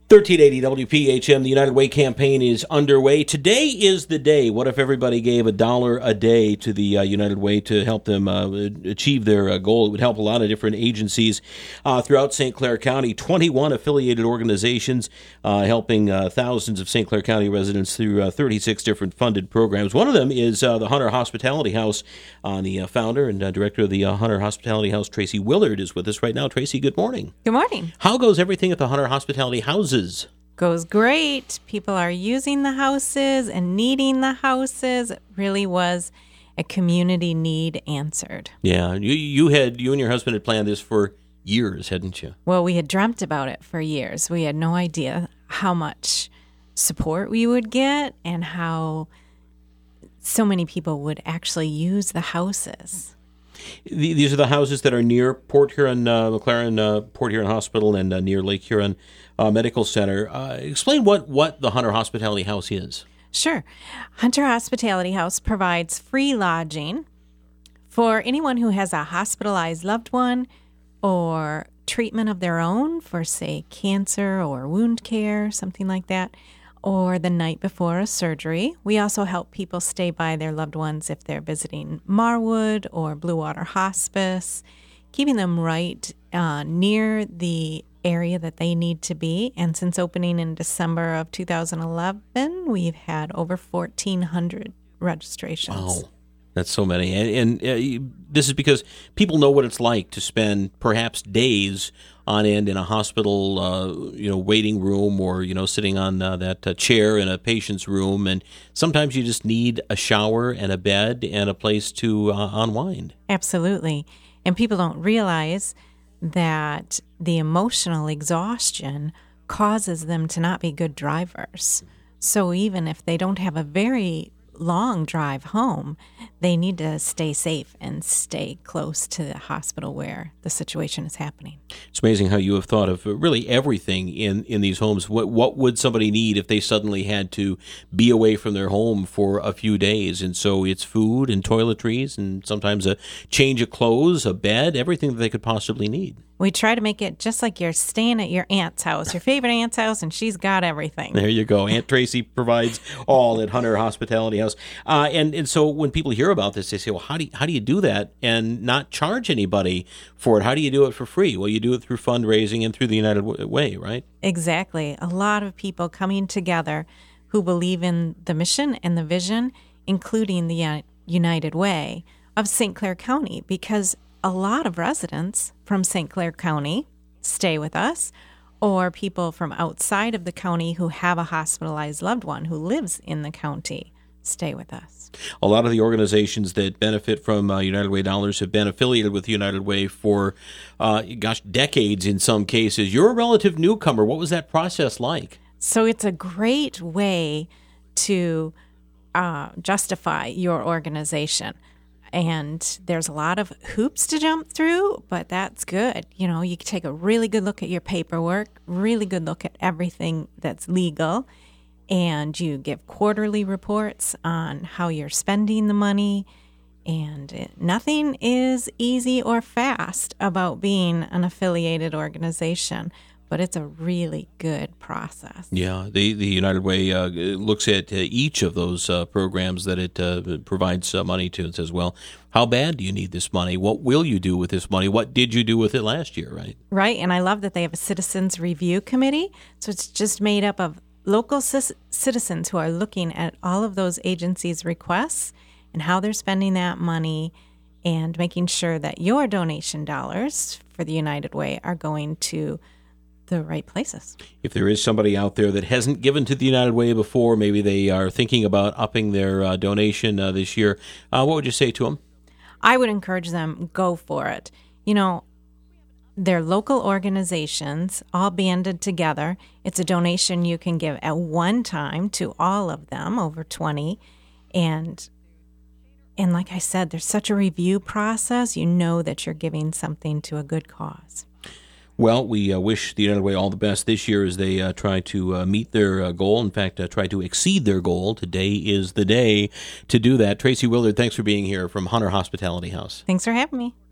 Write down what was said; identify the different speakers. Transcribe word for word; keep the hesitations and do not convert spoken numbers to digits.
Speaker 1: thirteen eighty W P H M, the United Way campaign is underway. Today is the day. What if everybody gave a dollar a day to the uh, United Way to help them uh, achieve their uh, goal? It would help a lot of different agencies uh, throughout Saint Clair County. twenty-one affiliated organizations uh, helping uh, thousands of Saint Clair County residents through uh, thirty-six different funded programs. One of them is uh, the Hunter Hospitality House. Uh, the uh, founder and uh, director of the uh, Hunter Hospitality House, Tracy Willard, is with us right now. Tracy, good morning.
Speaker 2: Good morning.
Speaker 1: How goes everything at the Hunter Hospitality Houses?
Speaker 2: Goes great. People are using the houses and needing the houses. It really was a community need answered.
Speaker 1: Yeah, you you had you and your husband had planned this for years, hadn't you?
Speaker 2: Well, we had dreamt about it for years. We had no idea how much support we would get and how so many people would actually use the houses.
Speaker 1: These are the houses that are near Port Huron, uh, McLaren uh, Port Huron Hospital and uh, near Lake Huron uh, Medical Center. Uh, explain what, what the Hunter Hospitality House is.
Speaker 2: Sure. Hunter Hospitality House provides free lodging for anyone who has a hospitalized loved one or treatment of their own for, say, cancer or wound care, something like that, or the night before a surgery. We also help people stay by their loved ones if they're visiting Marwood or Blue Water Hospice, keeping them right uh, near the area that they need to be. And since opening in December of two thousand eleven, we've had over fourteen hundred registrations.
Speaker 1: Wow. That's so many. And, and uh, this is because people know what it's like to spend perhaps days on end in a hospital, uh, you know, waiting room or, you know, sitting on uh, that uh, chair in a patient's room. And sometimes you just need a shower and a bed and a place to uh, unwind.
Speaker 2: Absolutely. And people don't realize that the emotional exhaustion causes them to not be good drivers. So even if they don't have a very long drive home, they need to stay safe and stay close to the hospital where the situation is happening.
Speaker 1: It's amazing how you have thought of really everything in, in these homes. What what would somebody need if they suddenly had to be away from their home for a few days? And so it's food and toiletries and sometimes a change of clothes, a bed, everything that they could possibly need.
Speaker 2: We try to make it just like you're staying at your aunt's house, your favorite aunt's house, and she's got everything.
Speaker 1: There you go. Aunt Tracy provides all at Hunter Hospitality House. Uh, and, and so when people hear about this, they say, well, how do you, how do you do that and not charge anybody for it? How do you do it for free? Well, you do it through fundraising and through the United Way, right?
Speaker 2: Exactly. A lot of people coming together who believe in the mission and the vision, including the United Way of Saint Clair County, because a lot of residents from Saint Clair County stay with us, or people from outside of the county who have a hospitalized loved one who lives in the county stay with us.
Speaker 1: A lot of the organizations that benefit from uh, United Way dollars have been affiliated with United Way for, uh, gosh, decades in some cases. You're a relative newcomer. What was that process like?
Speaker 2: So it's a great way to uh, justify your organization. And there's a lot of hoops to jump through, but that's good. You know, you can take a really good look at your paperwork, really good look at everything that's legal, and you give quarterly reports on how you're spending the money. And it, nothing is easy or fast about being an affiliated organization, but it's a really good process.
Speaker 1: Yeah, the, the United Way uh, looks at uh, each of those uh, programs that it uh, provides uh, money to and says, well, how bad do you need this money? What will you do with this money? What did you do with it last year, right?
Speaker 2: Right, and I love that they have a citizens review committee. So it's just made up of local c- citizens who are looking at all of those agencies' requests and how they're spending that money and making sure that your donation dollars for the United Way are going to the right places.
Speaker 1: If there is somebody out there that hasn't given to the United Way before, maybe they are thinking about upping their uh, donation uh, this year, uh, what would you say to them?
Speaker 2: I would encourage them, go for it. You know, they're local organizations, all banded together. It's a donation you can give at one time to all of them, over twenty. And, and like I said, there's such a review process. You know that you're giving something to a good cause.
Speaker 1: Well, we uh, wish the United Way all the best this year as they uh, try to uh, meet their uh, goal. In fact, uh, try to exceed their goal. Today is the day to do that. Tracy Willard, thanks for being here from Hunter Hospitality House.
Speaker 2: Thanks for having me.